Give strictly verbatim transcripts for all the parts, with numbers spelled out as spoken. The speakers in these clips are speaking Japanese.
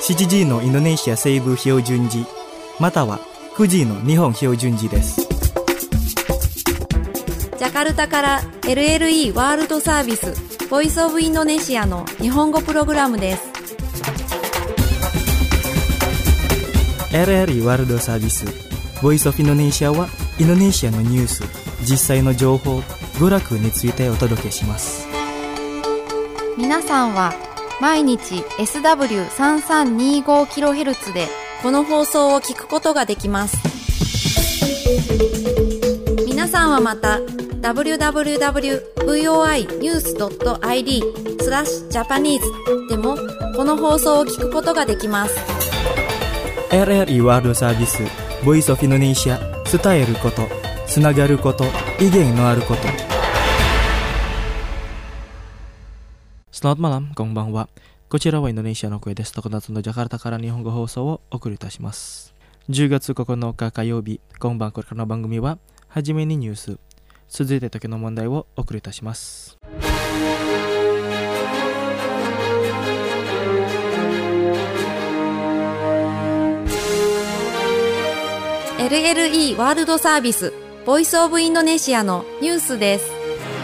しちじのインドネシア西部標準時またはくじの日本標準時です。 ジャカルタから エルエルイー ワールドサービスボイスオブインドネシアの日本語プログラムです。 エルエルイー ワールドサービスボイスオブインドネシアはインドネシアのニュース、実際の情報、娯楽についてお届けします。 皆さんは毎日 エスダブリューさんさんにごキロヘルツ でこの放送を聞くことができます。皆さんはまた ダブリューダブリューダブリュードットブイオーアイニュースドットアイディー スラッシュジャパニーズでもこの放送を聞くことができます。 エルエルイー ワールドサービスボイスオブインドネシア、伝えること、つながること、意見のあること。Selamat malam, konbanwa. こちらはインドネシアの声です。常夏のジャカルタから日本語放送をお送りいたします。じゅうがつここのか火曜日、今晩これからの番組ははじめにニュース、続いて時の問題をお送りいたします。 エルエルイー ワールドサービスボイスオブインドネシアのニュースです。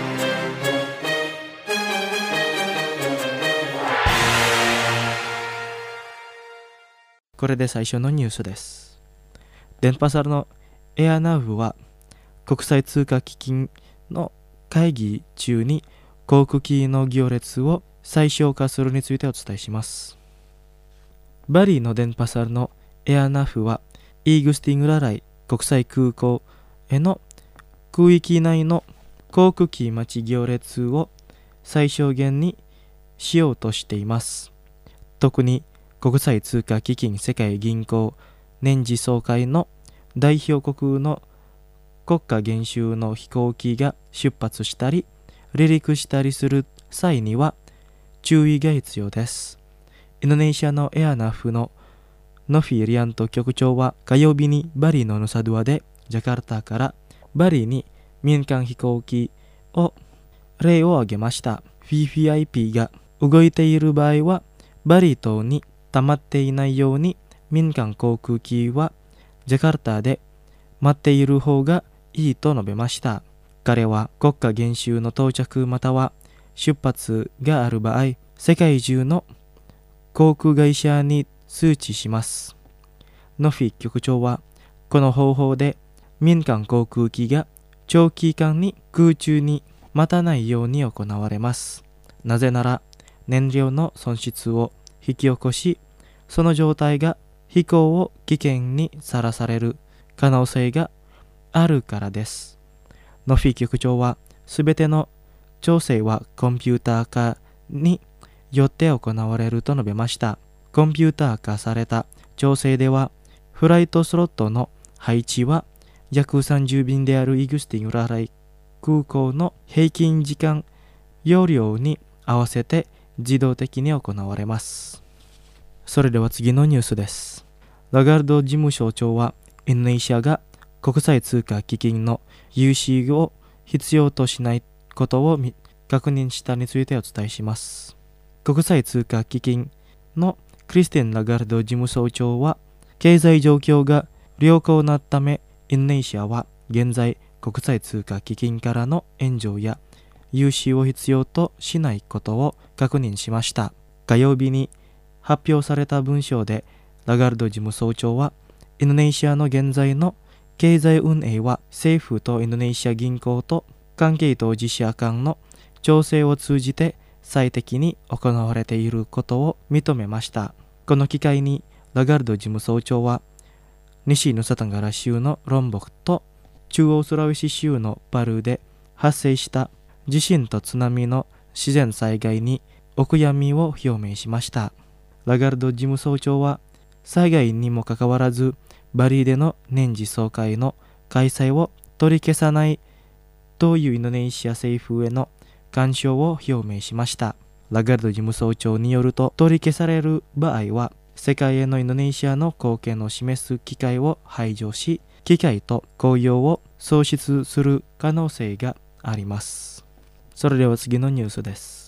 これで最初のニュースです。電波サルのエアナウは国際通貨基金の会議中に航空機の行列を最小化するについてお伝えします。バリの電波サルのエアナフはイーグスティングラライ国際空港への空域内の航空機待ち行列を最小限にしようとしています。特に国際通貨基金世界銀行年次総会の代表国の国家元首の飛行機が出発したり離陸したりする際には注意が必要です。インドネシアのエアナフのノフィ・リアント局長は火曜日にバリのヌサドゥアでジャカルタからバリに民間飛行機を例を挙げました。 ブイブイアイピー が動いている場合はバリ島に溜まっていないように民間航空機はジャカルタで待っている方がいいと述べました。彼は国家元首の到着または出発がある場合、世界中の航空会社に通知します。ノフィ局長はこの方法で民間航空機が長期間に空中に待たないように行われます。なぜなら燃料の損失を引き起こし、その状態が飛行を危険にさらされる可能性があるからです。ノフィ局長はすべての調整はコンピューター化によって行われると述べました。コンピューター化された調整ではフライトスロットの配置は約さんじゅう便であるイグスティングラライ空港の平均時間容量に合わせて自動的に行われます。それでは次のニュースです。ラガルド事務総長はインドネシアが国際通貨基金の融資を必要としないことを確認したについてお伝えします。国際通貨基金のクリステン・ラガルド事務総長は経済状況が良好なためインドネシアは現在国際通貨基金からの援助や融資を必要としないことを確認しました。火曜日に発表された文章でラガルド事務総長はインドネシアの現在の経済運営は政府とインドネシア銀行と関係当事者間の調整を通じて最適に行われていることを認めました。この機会にラガルド事務総長は西ヌサタンガラ州のロンボクと中央スラウェシ州のパルで発生した地震と津波の自然災害にお悔やみを表明しました。ラガルド事務総長は災害にもかかわらずバリでの年次総会の開催を取り消さないというインドネシア政府への干渉を表明しました。ラガルド事務総長によると、取り消される場合は世界へのインドネシアの貢献を示す機会を排除し、機会と雇用を創出する可能性があります。それでは次のニュースです。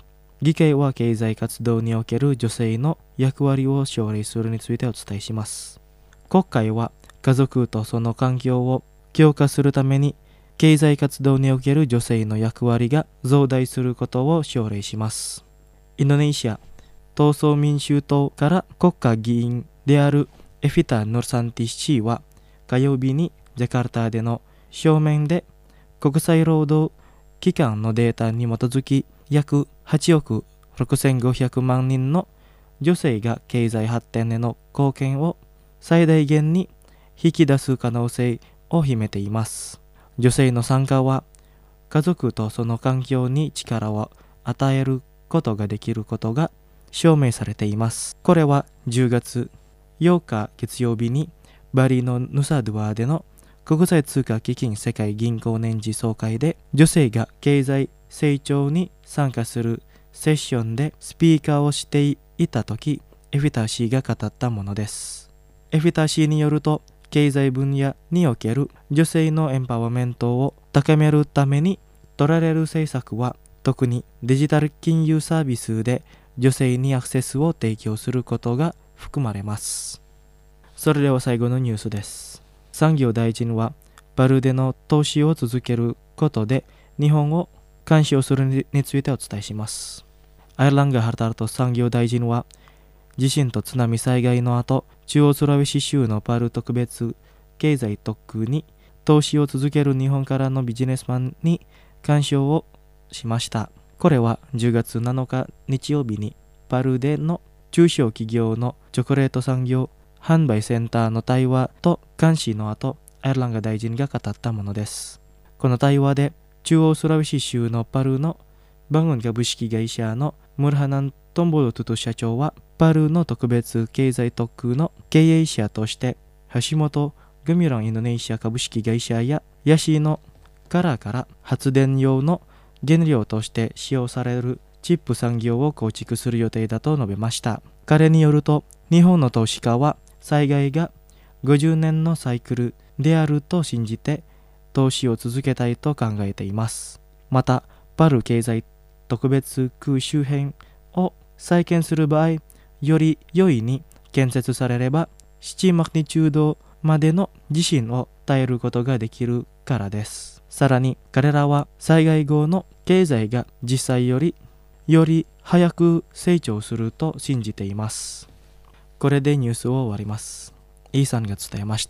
議会は経済活動における女性の役割を奨励するについてお伝えします。国会は家族とその環境を強化するために経済活動における女性の役割が増大することを奨励します。インドネシア闘争民衆党から国家議員であるエフィタ・ヌルサンティ氏は火曜日にジャカルタでの正面で国際労働機関のデータに基づき約はちおくろくせんごひゃくまんにんの女性が経済発展への貢献を最大限に引き出す可能性を秘めています。女性の参加は家族とその環境に力を与えることができることが証明されています。これはじゅうがつようか月曜日にバリのヌサドゥアでの国際通貨基金世界銀行年次総会で女性が経済成長に参加するセッションでスピーカーをしていたとき、エフィタ氏が語ったものです。エフィタ氏によると、経済分野における女性のエンパワーメントを高めるために取られる政策は、特にデジタル金融サービスで女性にアクセスを提供することが含まれます。それでは最後のニュースです。産業大臣はバルでの投資を続けることで日本を監視をするについてお伝えします。アイルランガ・ハルタルト産業大臣は地震と津波災害の後、中央スラウェシ州のパル特別経済特区に投資を続ける日本からのビジネスマンに干渉をしました。これはじゅうがつなのか日曜日にパルでの中小企業のチョコレート産業販売センターの対話と監視の後、アイルランガ大臣が語ったものです。この対話で中央スラウェシ州のパルのバグン株式会社のムルハナン・トンボロトゥト社長はパルの特別経済特区の経営者として橋本グミュランインドネシア株式会社やヤシの殻から発電用の原料として使用されるチップ産業を構築する予定だと述べました。彼によると日本の投資家は災害がごじゅうねんのサイクルであると信じて投資を続けたいと考えています。またパル経済特別区周辺を再建する場合、より良いに建設されればななマグニチュードまでの地震を耐えることができるからです。さらに彼らは災害後の経済が実際よりより早く成長すると信じています。これでニュースを終わります。イーさんが伝えました。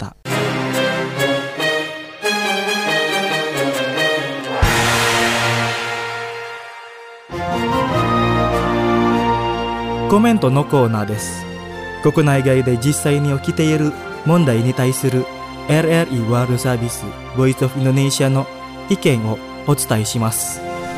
コメントのコーナーです。国内外で実際に起きている問題に対する エルエルイー ワールドサービス Voice of Indonesia の意見をお伝えします。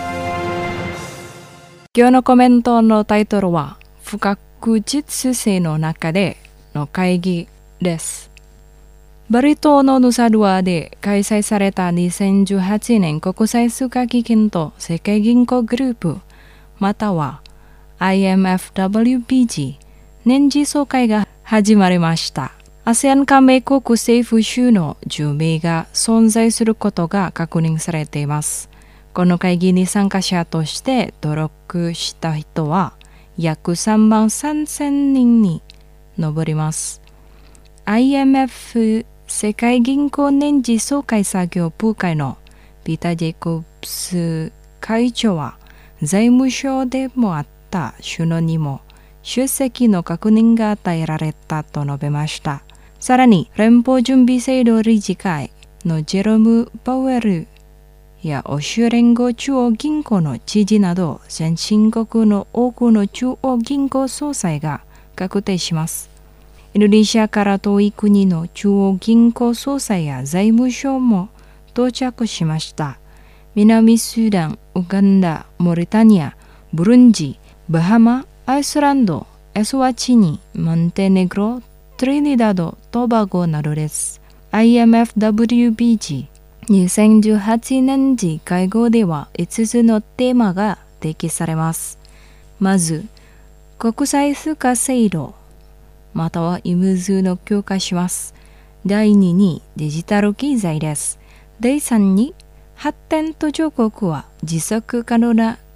今日のコメントのタイトルは不確実性の中での会議です。バリ島のヌサドゥアで開催されたにせんじゅうはちねん国際通貨基金と世界銀行グループまたは アイエムエフダブリューピージー 年次総会が始まりました。アセアン加盟国政府州のじゅうめいが存在することが確認されています。この会議に参加者として登録した人は約さんまんさんぜんにんに上ります。アイエムエフ 世界銀行年次総会作業部会のピーター・ジェイコブス会長は財務省でもあった首脳にも出席の確認が与えられたと述べました。さらに連邦準備制度理事会のジェロム・パウエルや欧州連合中央銀行の知事など先進国の多くの中央銀行総裁が確定します。インドネシアから遠い国の中央銀行総裁や財務省も到着しました。南スーダン、ウガンダ、モリタニア、ブルンジ、バハマ、アイスランド、エスワチニ、モンテネグロ、トリニダド、トバゴなどです。アイエムエフダブリューピージーにせんじゅうはちねん次会合ではいつつのテーマが提起されます。まず、国際通貨制度、またはイムズの強化します。だいににデジタル経済です。だいさんに発展途上国は持続可能な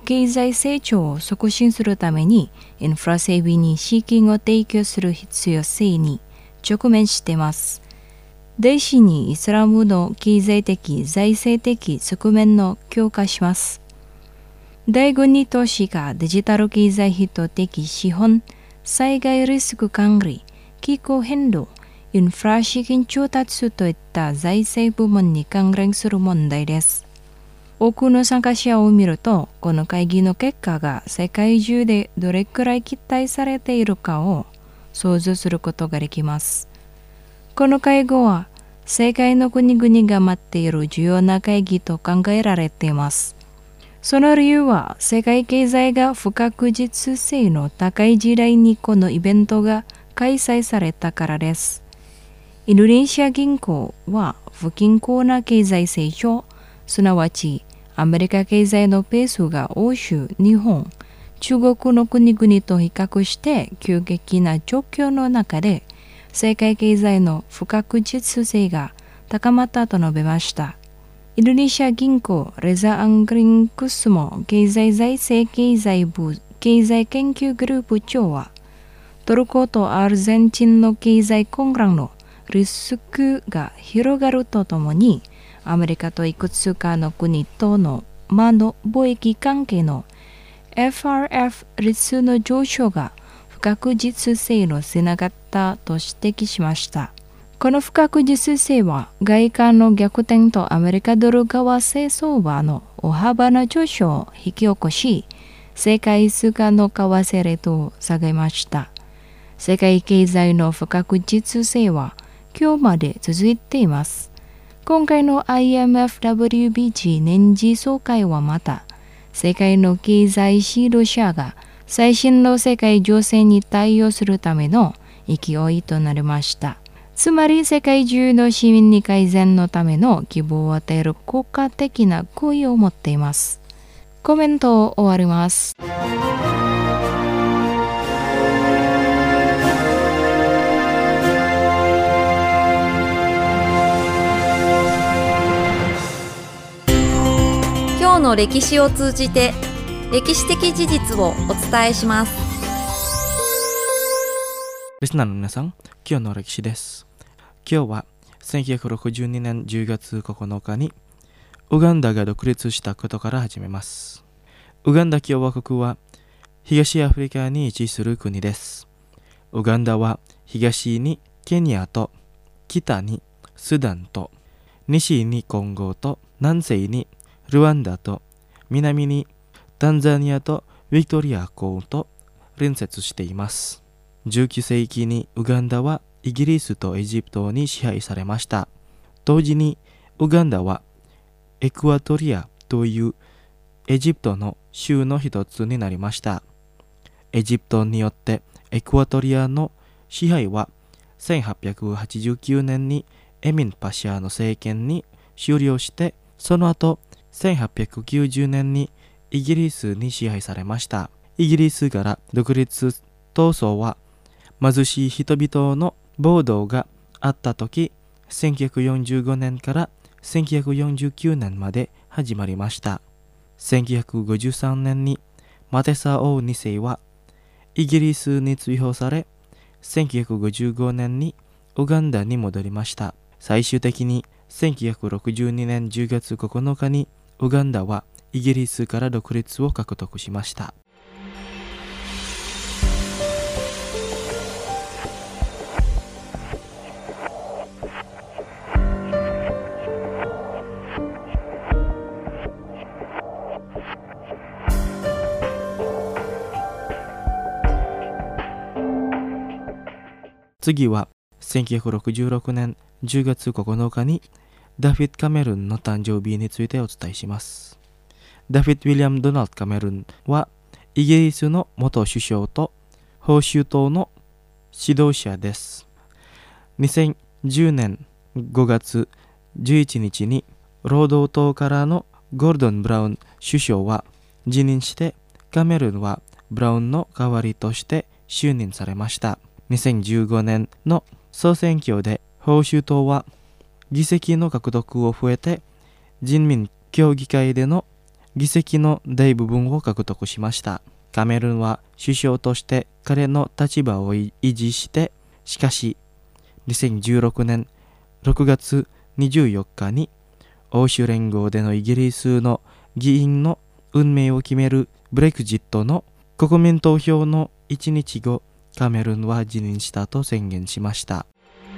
経済成長を促進するためにインフラ整備に資金を提供する必要性に直面しています。第四にイスラムの経済的財政的側面の強化します。第五に投資がデジタル経済人的資本、災害リスク管理、気候変動、インフラ資金調達といった財政部門に関連する問題です。多くの参加者を見ると、この会議の結果が世界中でどれくらい期待されているかを想像することができます。この会合は世界の国々が待っている重要な会議と考えられています。その理由は世界経済が不確実性の高い時代にこのイベントが開催されたからです。インドネシア銀行は不均衡な経済成長、すなわちアメリカ経済のペースが欧州、日本、中国の国々と比較して急激な状況の中で世界経済の不確実性が高まったと述べました。インドネシア銀行レザ・アングリンクスモ経済財政経済部経済研究グループ長は、トルコとアルゼンチンの経済混乱のリスクが広がるとともに、アメリカといくつかの国との間の貿易関係の エフアールエフ 率の上昇が不確実性のつながったと指摘しました。この不確実性は外貨の逆転とアメリカドル為替相場の大幅な上昇を引き起こし、世界通貨の為替レートを下げました。世界経済の不確実性は今日まで続いています。今回の アイエムエフダブリュービージー 年次総会はまた、世界の経済指導者が最新の世界情勢に対応するための勢いとなりました。つまり世界中の市民に改善のための希望を与える効果的な行為を持っています。コメントを終わります。 今日の歴史を通じて歴史的事実をお伝えします。 リスナーの皆さん、今日の歴史です。今日はせんきゅうひゃくろくじゅうにねんじゅうがつここのかにウガンダが独立したことから始めます。ウガンダ共和国は東アフリカに位置する国です。ウガンダは東にケニアと北にスダンと西にコンゴと南西にルワンダと南にタンザニアとビクトリア公と隣接しています。じゅうきゅうせいきにウガンダはイギリスとエジプトに支配されました。同時にウガンダはエクアトリアというエジプトの州の一つになりました。エジプトによってエクアトリアの支配はせんはっぴゃくはちじゅうきゅうねんにエミン・パシャの政権に終了して、その後せんはっぴゃくきゅうじゅうねんにイギリスに支配されました。イギリスから独立闘争は貧しい人々の暴動があった時、せんきゅうひゃくよんじゅうごねんからせんきゅうひゃくよんじゅうきゅうねんまで始まりました。せんきゅうひゃくごじゅうさんねんにマテサ王にせいはイギリスに追放され、せんきゅうひゃくごじゅうごねんにウガンダに戻りました。最終的にせんきゅうひゃくろくじゅうにねんじゅうがつここのかにウガンダはイギリスから独立を獲得しました。次はせんきゅうひゃくろくじゅうろくねんじゅうがつここのかにダフィッド・カメルンの誕生日についてお伝えします。ダフィッド・ウィリアム・ドナルド・カメルンはイギリスの元首相と保守党の指導者です。にせんじゅうねんごがつじゅういちにちに労働党からのゴールドン・ブラウン首相は辞任して、カメルンはブラウンの代わりとして就任されました。にせんじゅうごねんの総選挙で保守党は議席の獲得を増えて、人民協議会での議席の大部分を獲得しました。カメルーンは首相として彼の立場を維持して、しかしにせんじゅうろくねんろくがつにじゅうよっかに欧州連合でのイギリスの議員の運命を決めるブレグジットの国民投票のいちにちご、カメルーンは辞任したと宣言しました。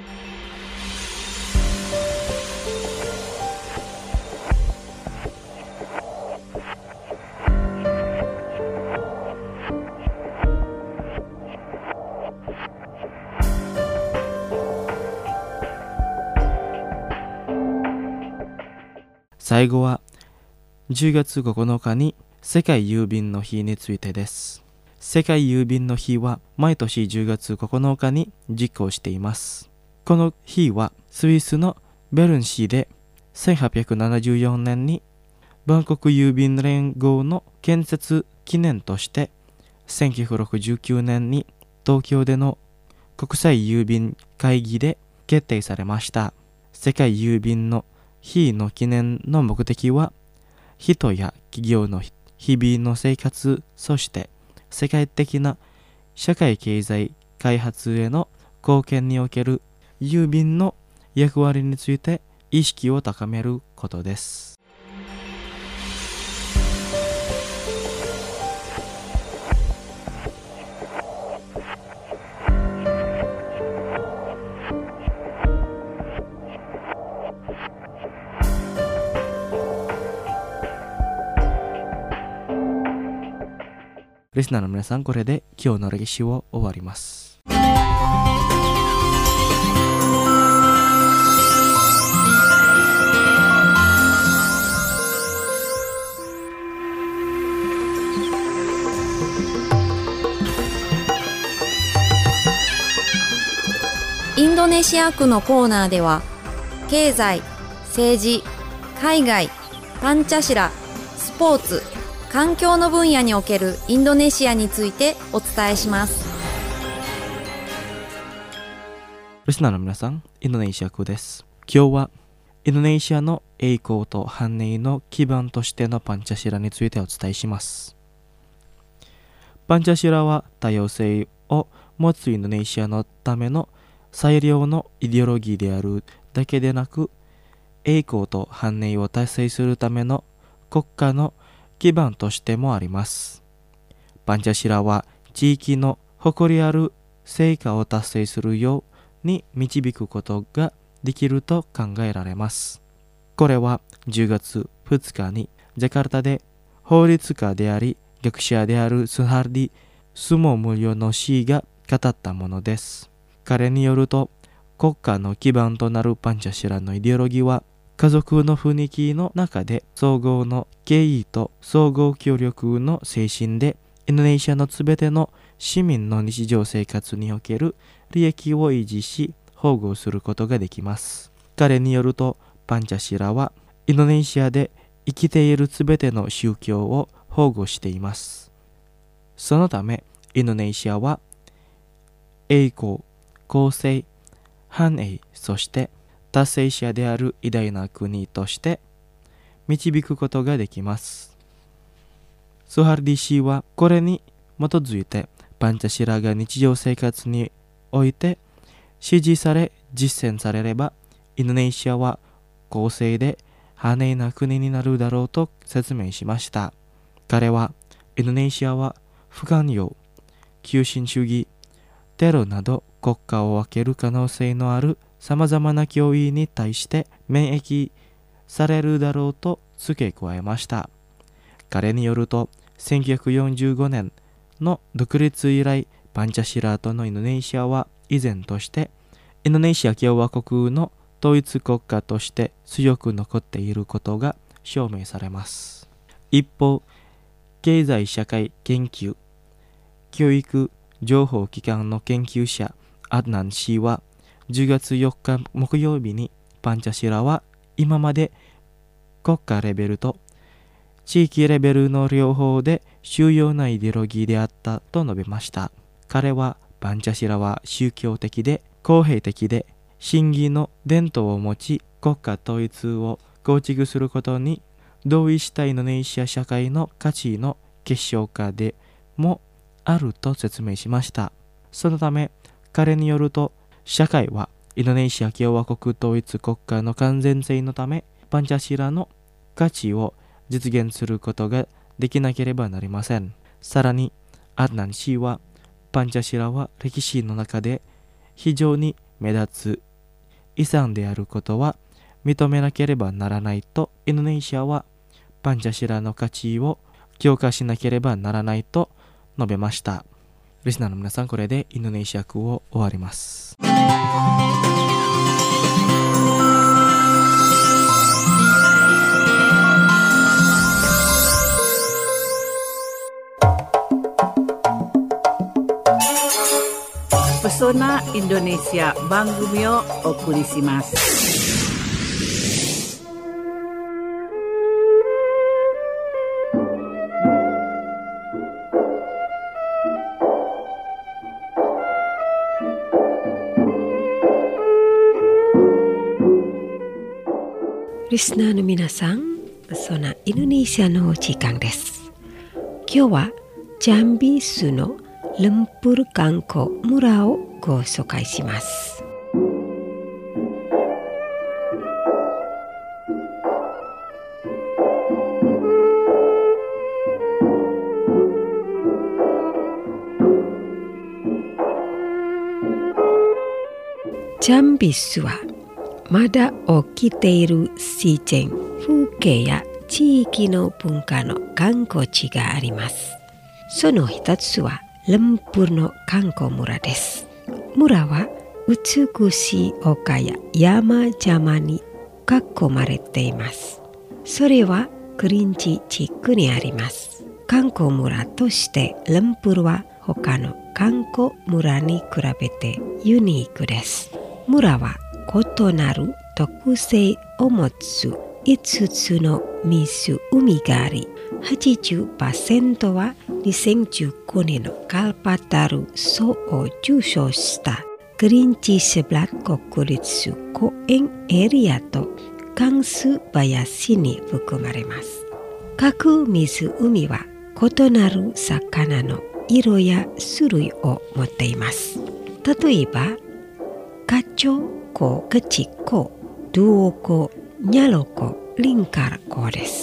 最後はじゅうがつここのかに世界郵便の日についてです。世界郵便の日は毎年じゅうがつここのかに実行しています。この日はスイスのベルン市でせんはっぴゃくななじゅうよねんに万国郵便連合の建設記念としてせんきゅうひゃくろくじゅうきゅうねんに東京での国際郵便会議で決定されました。世界郵便の日の記念の目的は人や企業の日々の生活、そして世界的な社会経済開発への貢献における郵便の役割について意識を高めることです。リスナーの皆さん、これで今日の歴史を終わります。 インドネシア区のコーナーでは、経済、政治、海外、パンチャシラ、スポーツ、環境の分野におけるインドネシアについてお伝えします。 リスナーの皆さん、インドネシア区です。今日はインドネシアの栄光と繁栄の基盤としてのパンチャシラについてお伝えします。パンチャシラは多様性を持つインドネシアのための最良のイデオロギーであるだけでなく、栄光と繁栄を達成するための国家の基盤としてもあります。パンチャシラは地域の誇りある成果を達成するように導くことができると考えられます。これはじゅうがつふつかにジャカルタで法律家であり学者であるスハルディ・スモムリョの氏が語ったものです。彼によると、国家の基盤となるパンチャシラのイデオロギーは家族の雰囲気の中で総合の敬意と総合協力の精神でインドネシアのすべての市民の日常生活における利益を維持し保護することができます。彼によると、パンチャシラはインドネシアで生きているすべての宗教を保護しています。そのためインドネシアは栄光、公正、繁栄、そして達成者である偉大な国として導くことができます。スハルディ氏はこれに基づいてパンチャシラが日常生活において支持され実践されれば、インドネシアは公正で繁栄な国になるだろうと説明しました。彼はインドネシアは不寛容、急進主義、テロなど国家を分ける可能性のあるさまざまな脅威に対して免疫されるだろうと付け加えました。彼によると、せんきゅうひゃくよんじゅうごねんの独立以来、パンチャシラとのインドネシアは依然としてインドネシア共和国の統一国家として強く残っていることが証明されます。一方、経済社会研究、教育情報機関の研究者アドナン氏はじゅうがつよっか木曜日に、パンチャシラは今まで国家レベルと地域レベルの両方で重要なイデオロギーであったと述べました。彼はパンチャシラは宗教的で公平的で真偽の伝統を持ち、国家統一を構築することに同意したインドネシア社会の価値の結晶化でもあると説明しました。そのため彼によると、社会はインドネシア共和国統一国家の完全性のためパンチャシラの価値を実現することができなければなりません。さらにアドナン氏は、パンチャシラは歴史の中で非常に目立つ遺産であることは認めなければならないと、インドネシアはパンチャシラの価値を強化しなければならないと述べました。リスナーの皆さん、これでインドネシア語を終わります。 Pesona Indonesia Bangumiをお送りします。 リスナーの皆さん、そのインドネシアの時間です。今日はジャンビスのルンプル観光村をご紹介します。ジャンビスはまだ起きている自然、風景や地域の文化の観光地があります。その一つはルンプルの観光村です。村は美しい丘や山々に囲まれています。それはクリンチ地区にあります。観光村としてルンプルは他の観光村に比べてユニークです。村は異なる特性を持ついつつの湖があり、はちじゅっパーセント はにせんじゅうごねんのカルパタル賞を受賞したクリンチセブラ国立公園エリアとカンス林に含まれます。各湖は異なる魚の色や種類を持っています。例えばカチョウコ、ケチコ、ドゥオコ、ニャロコ、リンカルコです。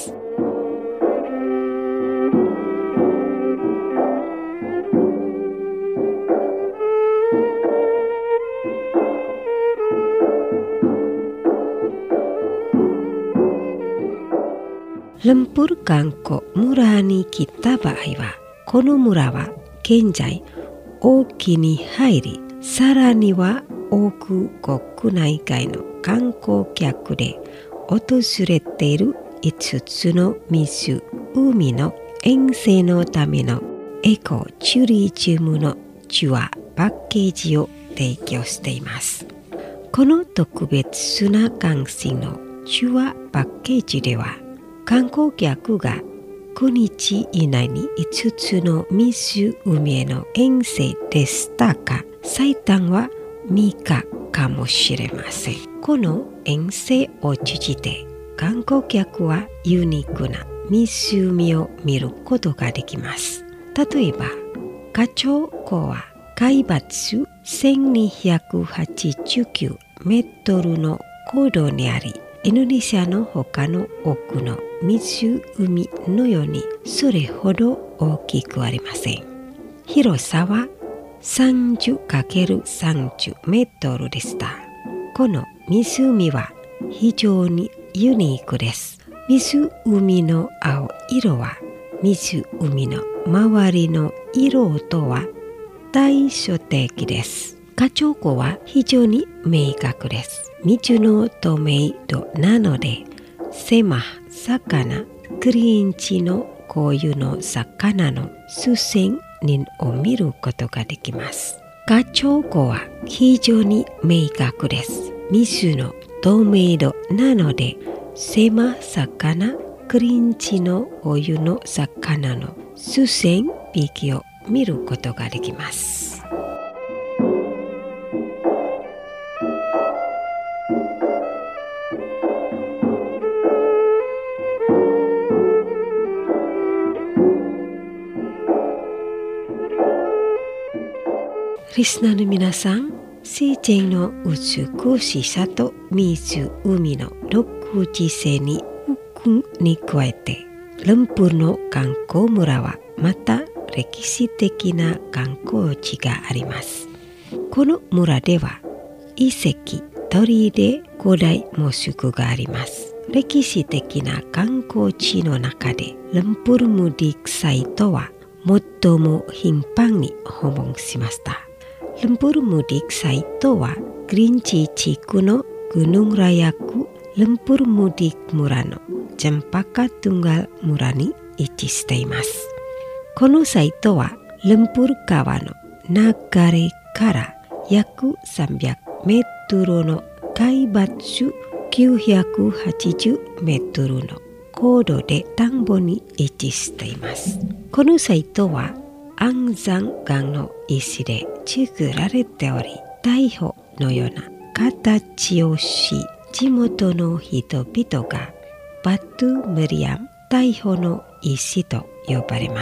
ルンプル観光村に来た場合は、この村は現在大きに入り、さらには多く国内外の観光客で訪れているいつつの湖の遠征のためのエコチュリズムのツアーパッケージを提供しています。この特別な関心のツアーパッケージでは、観光客がくにち以内にいつつの湖への遠征でしたが、最短はみっかかもしれません。この遠征を通じて観光客はユニークな湖を見ることができます。例えばカチョウ湖は海抜せんにひゃくはちじゅうきゅうメートルの高度にあり、インドネシアの他の多くの湖のようにそれほど大きくありません。広さはさんじゅうかけるさんじゅうメートルでした。この湖は非常にユニークです。湖の青色は湖の周りの色とは対照的です。カチョウ湖は非常に明確です。水の透明度なので、狭魚、クリンチのこういうの魚の数千人を見ることができます。カチョウ湖は非常に明確です。水の透明度なので、狭魚、クリンチのお湯の魚の数千匹を見ることができます。 リスナーの皆さん、水仙の美しさと水、海の独自性に福に加えて、ルンプールの観光村はまた歴史的な観光地があります。この村では遺跡、鳥居、古代モスクがあります。歴史的な観光地の中でルンプールムディックサイトは最も頻繁に訪問しました。ルンプールムディックサイトはグリンチ地区のGunung Raya区ルンプールムディック村のジャンパカトゥンガル村に位置しています。このサイトはルンプール川の流れから約さんびゃくメートルの海抜きゅうひゃくはちじゅうメートルの高度で田んぼに位置しています。このサイトは安山岩の石で作られており、大砲のような形をし、地元の人々がバトゥメリアム大砲の石と呼ばれます。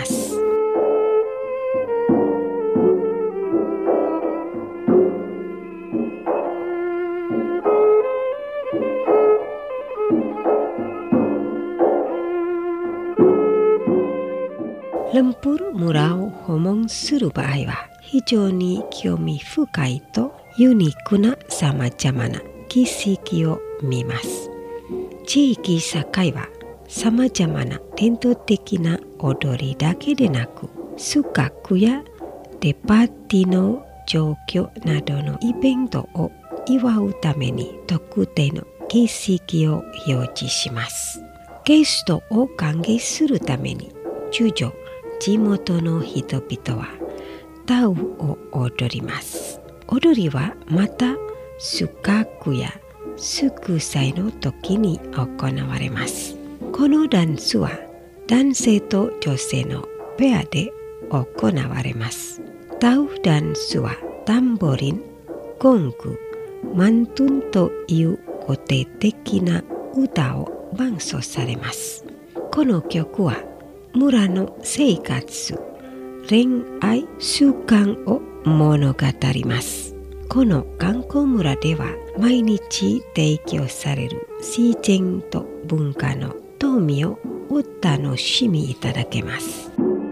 ルンプール村を訪問する場合は非常に興味深いとユニークなさまざまな景色を見ます。地域社会はさまざまな伝統的な踊りだけでなく、数学やデパーティーの状況などのイベントを祝うために特定の景色を表示します。ゲストを歓迎するために通常地元の人々はタウを踊ります。踊りはまた数学や祝祭の時に行われます。このダンスは男性と女性のペアで行われます。タウダンスはタンボリン、ゴング、マントゥンという固定的な歌を伴奏されます。この曲は村の生活、恋愛習慣を物語ります。この観光村では毎日提供される自然と文化の富をお楽しみいただけます。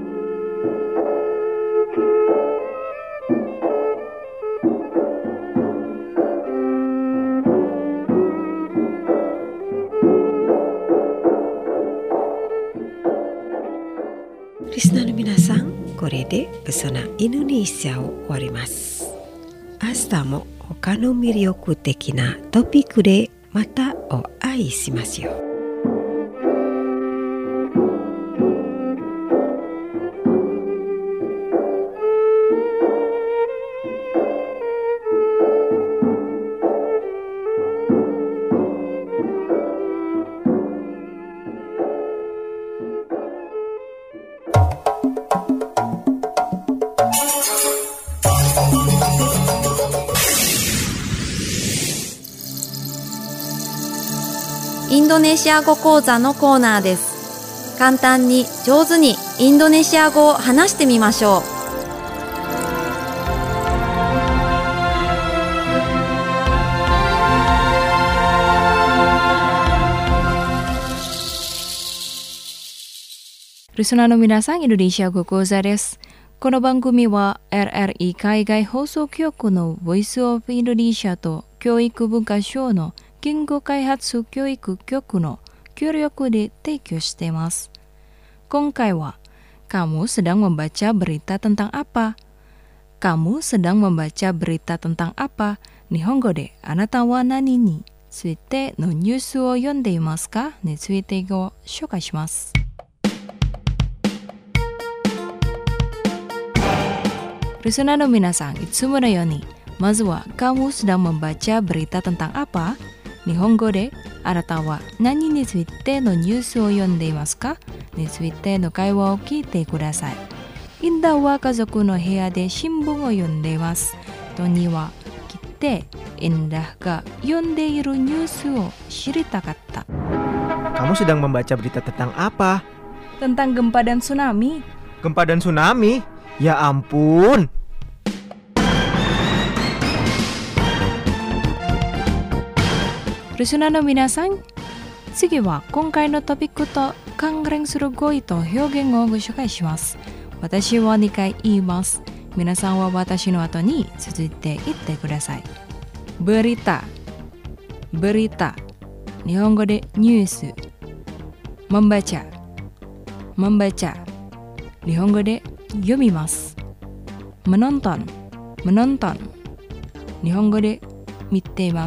リスナーの皆さん、これでプソナインドネシアを終わります。明日も他の魅力的なトピックでまたお会いしますよ。 インドネシア語講座のコーナーです。簡単に上手にインドネシア語を話してみましょう。 リスナーの皆さん、インドネシア語講座です。この番組は エルエルイ 海外放送局の Voice of Indonesia と教育文化省の言語開発教育局の協力で提供しています。今回は、kamu sedang membaca berita tentang apa? Kamu sedang membaca berita tentang apa? 日本語であなたは何についてのニュースを読んでいますかについてご紹介します。リスナーの皆さん、いつものように、まずは kamu sedang membaca berita tentang apa?日本語であなたは何についてのニュースを読んでいますかについての会話を聞いてください。インダは家族の部屋で新聞を読んでいます。トニーは来てインダが読んでいるニュースを知りたかった。 Kamu sedang membaca berita tentang apa? Tentang gempa dan tsunami. Gempa dan tsunami? Ya ampun. リスナーの皆さん、次は今回のトピックと関連する語彙と表現をご紹介します。私はにかい言います。皆さんは私の後に続いて言ってください。berita、berita、日本語でニュース。membaca、membaca、日本語で読みます。menonton、menonton、日本語で見ています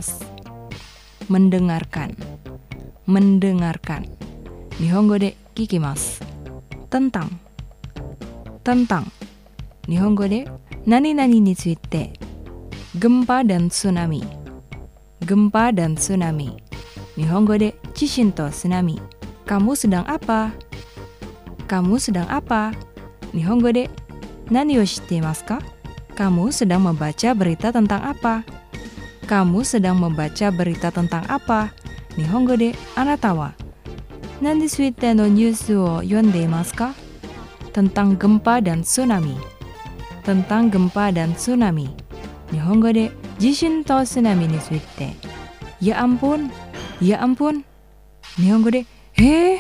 。mendengarkan、mendengarkan、日本語で聞きます。tentang、tentang、日本語で何々について。gempa dan tsunami、gempa dan tsunami、日本語で地震と津波。kamu sedang apa、kamu sedang apa、日本語で何を知っていますか。kamu sedang membaca berita tentang apa、kamu sedang membaca berita tentang apa、日本語であなたは何についてのニュースを読んでいますか。tentang gempa dan tsunami、tentang gempa dan tsunami、日本語で地震と津波について。ya ampun、ya ampun、日本語でえー、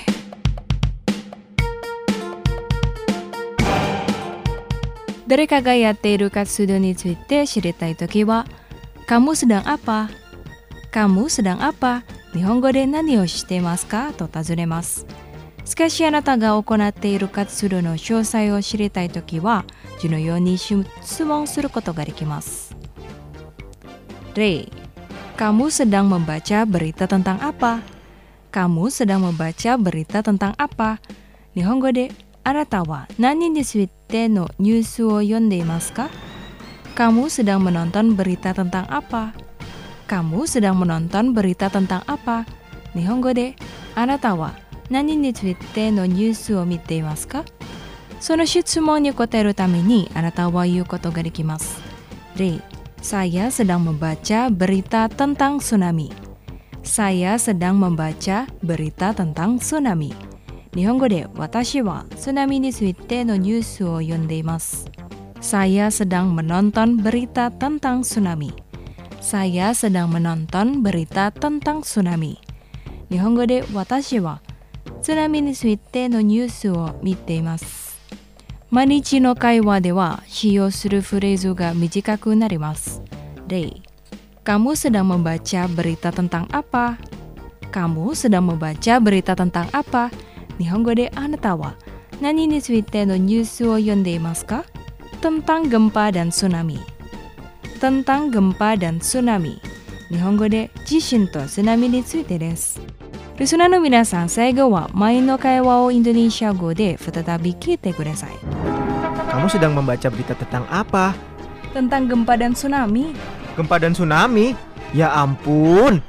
誰かがやっている活動について知りたいときは、kamu sedang apa、kamu sedang apa、日本語で何をしていますかと尋ねます。しかしあなたが行っている活動の詳細を知りたいときは、次のように質問することができます。例、kamu sedang membaca berita tentang apa、kamu sedang membaca berita tentang apa、日本語であなたは何についてのニュースを読んでいますか。kamu sedang menonton berita tentang apa、kamu sedang menonton berita tentang apa、日本語であなたは何についてのニュースを見ていますか。その質問に答えるためにあなたは言うことができます。例、saya sedang membaca berita tentang tsunami、saya sedang membaca berita tentang tsunami、日本語で私は津波についてのニュースを読んでいます。saya sedang menonton berita tentang tsunami、saya sedang menonton berita tentang tsunami、日本語で私は津波についてのニュースを見ています。毎日の会話では使用するフレーズが短くなります。例、kamu sedang membaca berita tentang apa、kamu sedang membaca berita tentang apa、日本語であなたは何についてのニュースを読んでいますか。tentang gempa dan tsunami、tentang gempa dan tsunami、日本語で地震と津波についてです。リスナーの皆さん、最後は前の会話をインドネシア語で再び聞いてください。 Kamu sedang membaca berita tentang apa? Tentang gempa dan tsunami. Gempa dan tsunami? Ya ampun.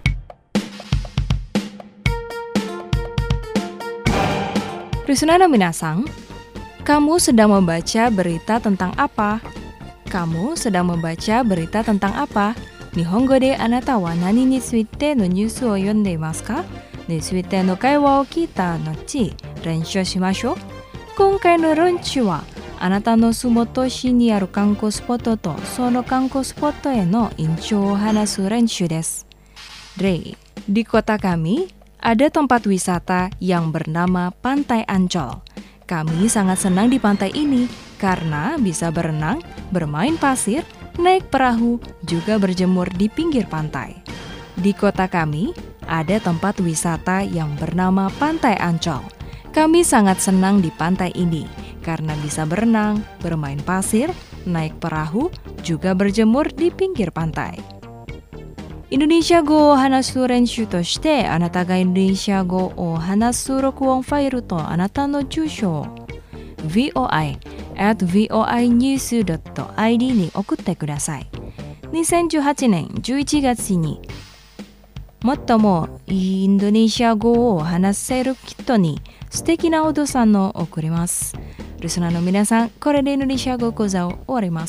Listener no minasan, kamu sedang membaca berita tentang apa? Kamu sedang membaca berita tentang apa? Nihongo de anata wa nani ni tsuite no news o yonde imasu ka? Ni tsuite no kaiwa o kita nochi renshū shimashou. Konkai no renshū wa anata no sumoto shi ni aru kankou spot to sono kankou spot e no inchō o hanasu renshū desu. Rei, di kota kami ada tempat wisata yang bernama Pantai Ancol. Kami sangat senang di pantai ini karena bisa berenang, bermain pasir, naik perahu, juga berjemur di pinggir pantai. Di kota kami ada tempat wisata yang bernama Pantai Ancol. Kami sangat senang di pantai ini karena bisa berenang, bermain pasir, naik perahu, juga berjemur di pinggir pantai. Indonesia Go o hanasu renshū to shite, anata ga Indonesia Go o hanasu rokuon failu to anata no jūshō o voi at voinews dot id に送ってください。にせんじゅうはちねんじゅういちがつにもっともいいインドネシア語を話せる人に素敵なお父さんを送ります。リスナーの皆さん、これでインドネシア語講座を終わります。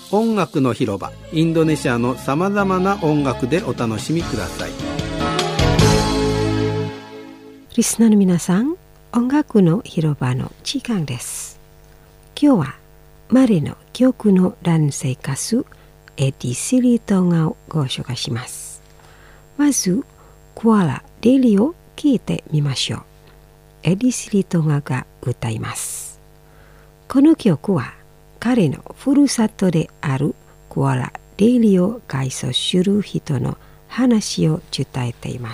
音楽の広場、インドネシアのさまざまな音楽でお楽しみください。 リスナーの皆さん、音楽の広場の時間です。今日はマレの曲の男性歌手エディ・シリトンガをご紹介します。まずクアラ・デリを聴いてみましょう。エディ・シリトンガが歌います。この曲は彼のふるさとであるクアラ・デリを改装する人の話を伝えています。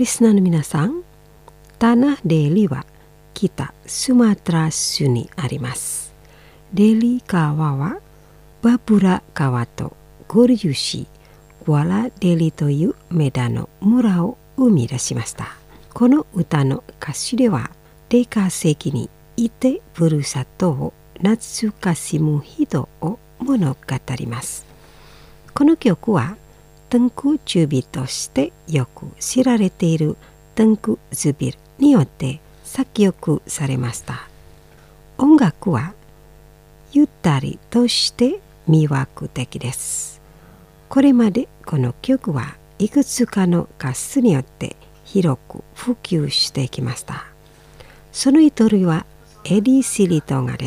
リスナーの皆さん、tanah Deliは北スマトラ州にあります。デリ川はバブラ川と合流し、クアラデリというメダの村を生み出しました。この歌の歌詞では、出稼ぎにいてふるさとを懐かしむ人を物語ります。この曲はトゥンク・ジュビとしてよく知られているトゥンク・ズビルによって作曲されました。音楽はゆったりとして魅惑的です。これまでこの曲はいくつかの歌手によって広く普及してきました。その一人はエディ・シリトガです。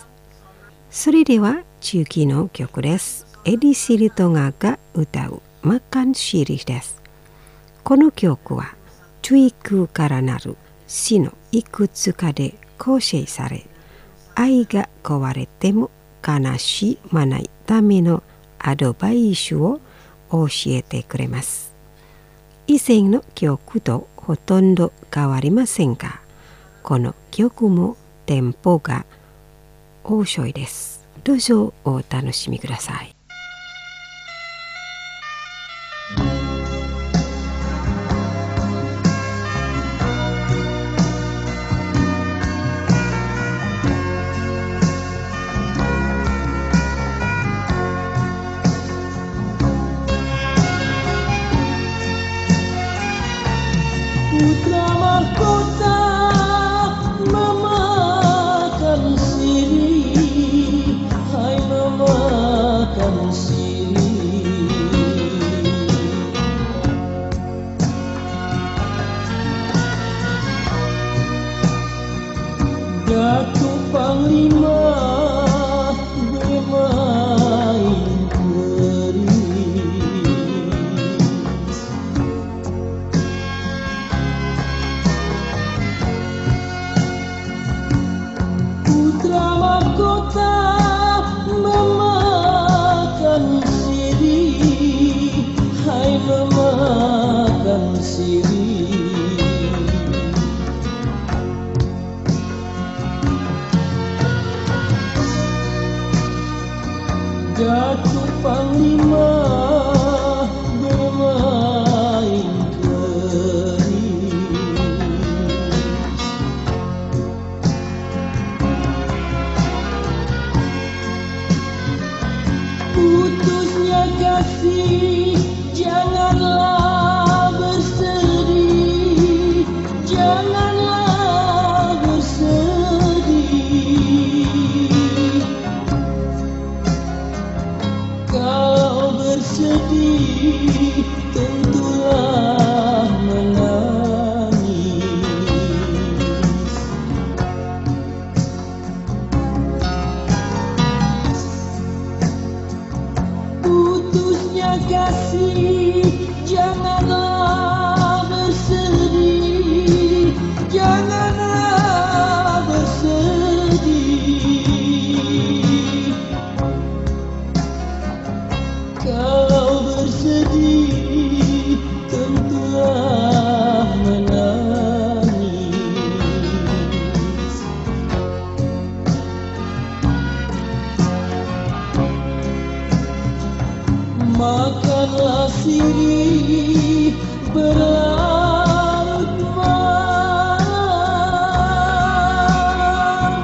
それでは中期の曲です。エディ・シリトガが歌うマカンシリです。この曲は中空からなる詩のいくつかで構成され、愛が壊れても悲しまないためのアドバイスを教えてくれます。以前の曲とほとんど変わりませんが、この曲もテンポが遅いです。どうぞお楽しみください。 Putra mahkota memakan siri, hai memakan siri. Datuk Panglima bermain mahkota memakan siri, hai memakan siri. Datuk Panglima bermain putusnya kasih, janganlah bersedih, janganlah bersedih. Kalau bersedih tentulah menangis. Putusnya kasih, janganlah bersedih, janganlah bersedih. Kalau bersedih tentulah menangis. Makanlah siri berlarut malam,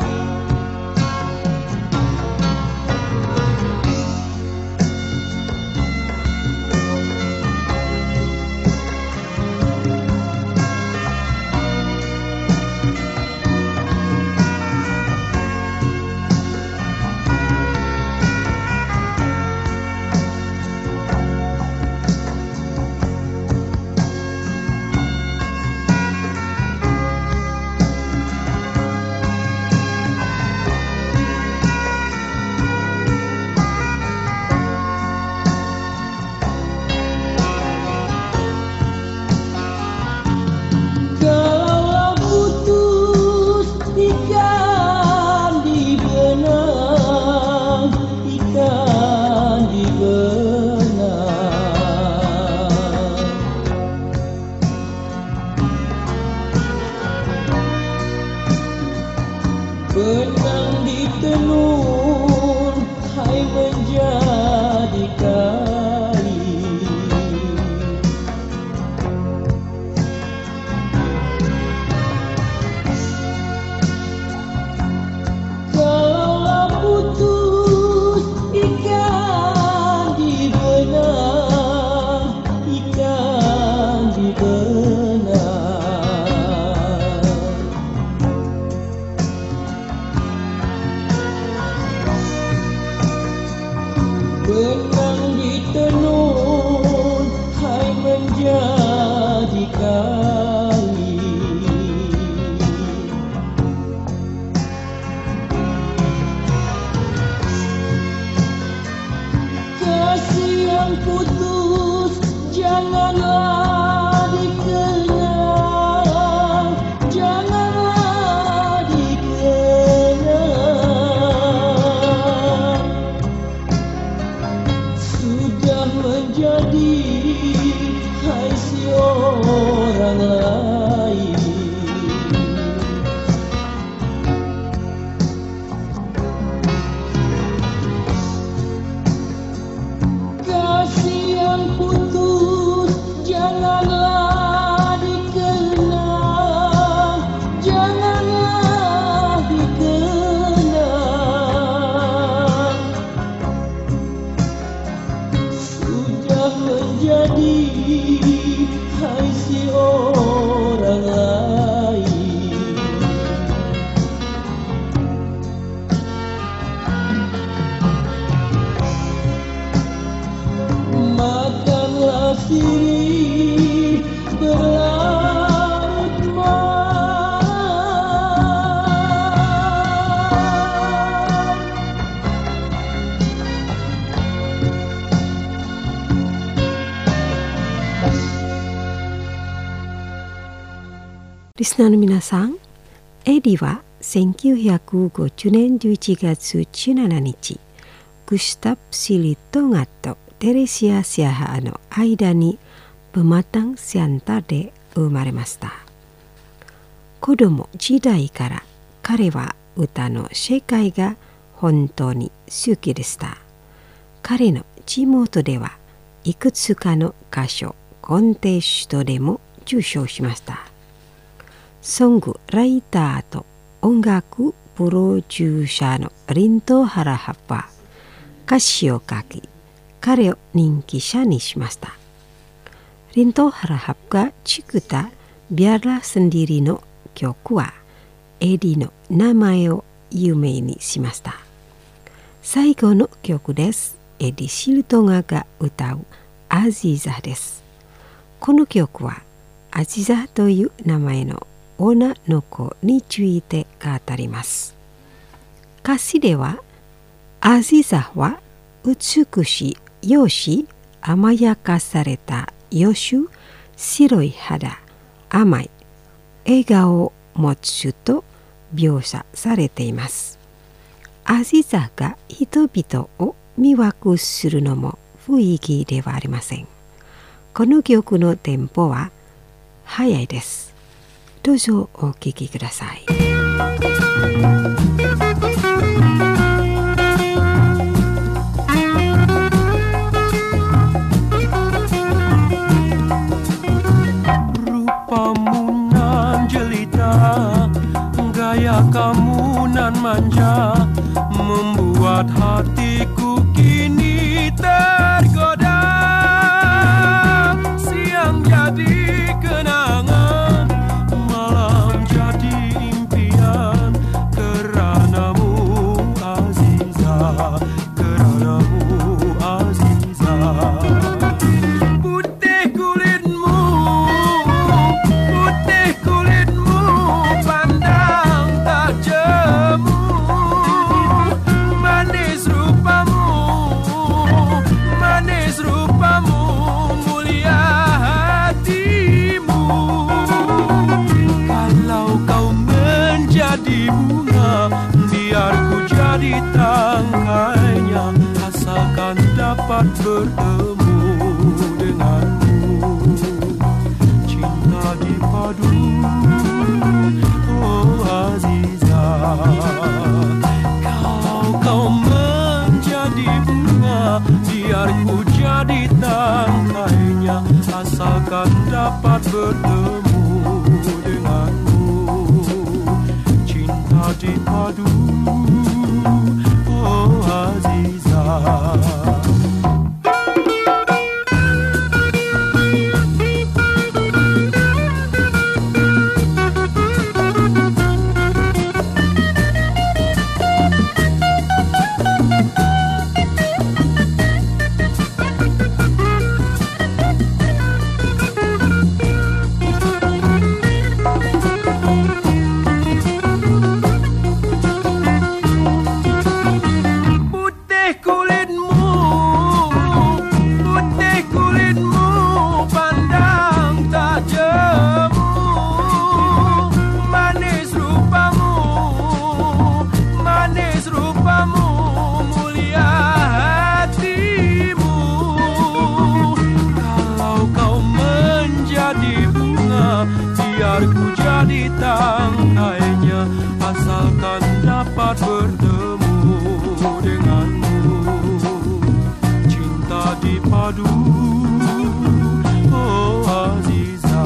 benang ditenun hai menjadi kain. Kasih yang putus janganlah dikenang, janganlah dikenang. Sudah menjadi hai si orang lain. Kasih yang putus janganlah dikenang, janganlah dikenang. Sudah menjadi hai si orang lain. Makanlah sirih berlarut malam. Listenerの皆さん、エディはせんきゅうひゃくごじゅうねんじゅういちがつじゅうしちにち、グスタプ・シリトガとテレシア・シアハの間にペマタン・シャンタで生まれました。子供時代から彼は歌の世界が本当に好きでした。彼の地元ではいくつかの歌唱コンテストでも受賞しました。ソングライターと音楽プロデューサーのリント・ハラハは歌詞を書き、彼を人気者にしました。リント・ハラハが作ったビアラsendiriの曲はエディの名前を有名にしました。最後の曲です。エディ・シルトガが歌うアジザです。この曲はアジザという名前の女の子について語ります。歌詞ではアジザは美しい容姿、甘やかされた容姿、白い肌、甘い笑顔を持つと描写されています。アジザが人々を魅惑するのも不意気ではありません。この曲のテンポは速いです。どうぞお聴きください。 Rupamu nan jelita, gaya kamu nan manja, membuat hatiku kini tergoda. Siang jadi kenangan, malam jadi impian, keranamu Aziza, keranamu Aziza. Putih kulitmu, putih kulitmu, pandang tak jemu, manis rupamu, manis rupamu, mulia hatimu. Kalau kau menjadi bunga, biar ku jadi tangkainya, asalkan dapat bertemu denganmu. Cinta dipadu, oh Aziza. Kalau kau menjadi bunga, biar ku jadi tangkainya, asalkan dapat bertemu denganmu. Cinta dipadu, oh Aziza. tangkainya, asalkan dapat bertemu denganmu. Cinta dipadu, oh Aziza,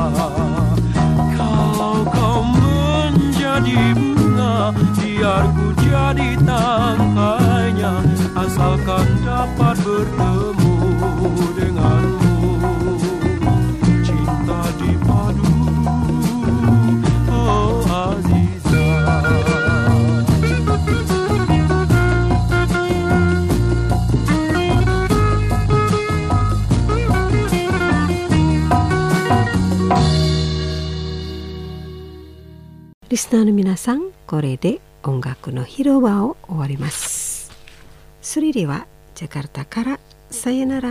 kalau kau menjadi bunga, biar ku jadi tangkainya, asalkan dapat bertemu denganmu. Cinta dipadu, oh Aziza. Listenerの皆さん、これで音楽の広場を終わります。それではジャカルタからさよなら。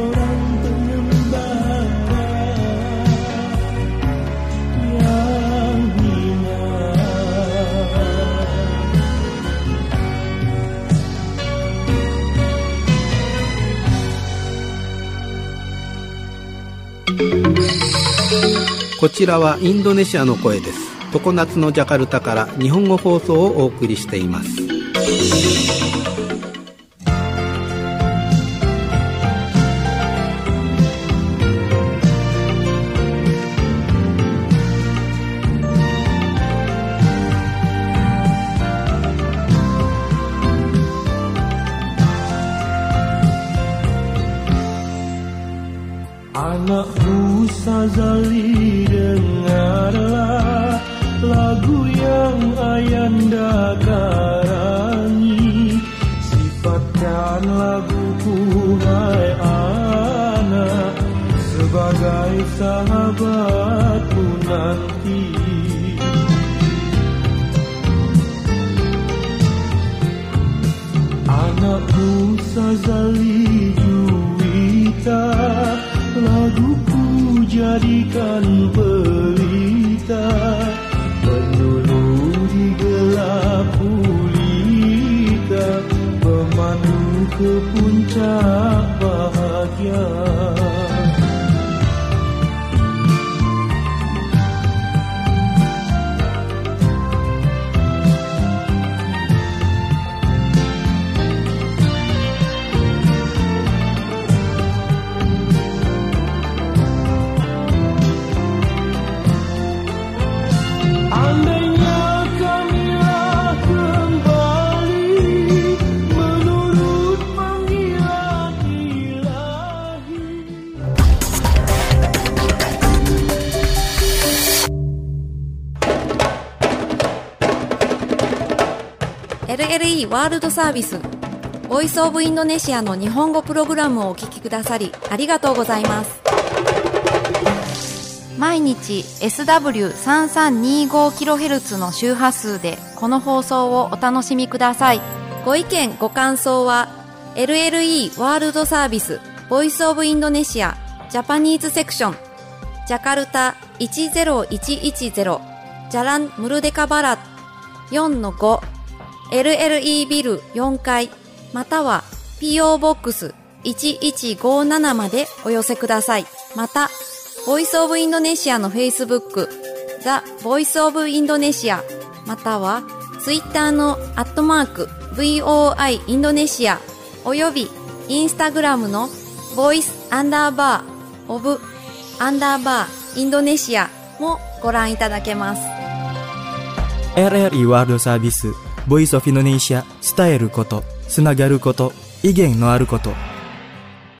seorang pengembara yang こちらはインドネシアの声です。常夏のジャカルタから日本語放送をお送りしています。 Anakku Sazali, dengarlah lagu yang Ayanda karangi. Sifatkan laguku hai anak sebagai sahabatku nanti. Anakku Sazali Juwita, laguku jadikan pelita, penyuluh di gelap gulita, pemandu ke puncak bahagia. エルエルイー ワールドサービスボイスオブインドネシアの日本語プログラムをお聞きくださりありがとうございます。毎日 エスダブリューさんさんにごキロヘルツ の周波数でこの放送をお楽しみください。ご意見ご感想は エルエルイー ワールドサービスボイスオブインドネシアジャパニーズセクションジャカルタいちゼロいちいちゼロジャランムルデカバラ よんのごエルエルイー ビルよんかいまたは ピーオー ボックスいちいちごななまでお寄せください。また、ボイスオブインドネシアの Facebook、The Voice of Indonesia または Twitter のアットマーク ブイオーアイ インドネシアおよび Instagram の Voice アンダーバー of アンダーバーインドネシアもご覧いただけます。 エルエルイー ワールドサービスボイスオフインドネシア、伝えること、つながること、威厳のあること。